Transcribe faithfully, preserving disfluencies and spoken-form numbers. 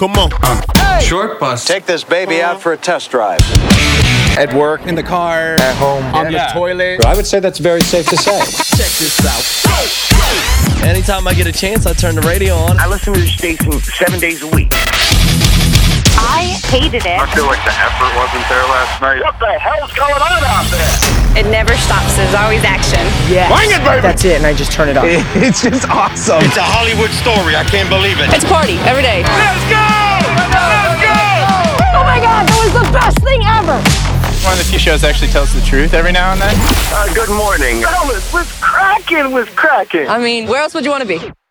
Come on. Uh, hey. Short bus. Take this baby out for a test drive. At work, in the car, at home, on yeah. the toilet. But I would say that's very safe to say. Check this out. Anytime I get a chance, I turn the radio on. I listen to the station seven days a week. I hated it. I feel like the effort wasn't there last night. What the hell's going on out there? It never stops. There's always action. Yeah. Bang it, baby! That's it, and I just turn it on. It's just awesome. It's a Hollywood story. I can't believe it. It's a party every day. Let's go! Let's go! Oh my God, that was the best thing ever. One of the few shows that actually tells the truth every now and then. Uh, good morning. Fellas, what's cracking? What's cracking? I mean, where else would you want to be?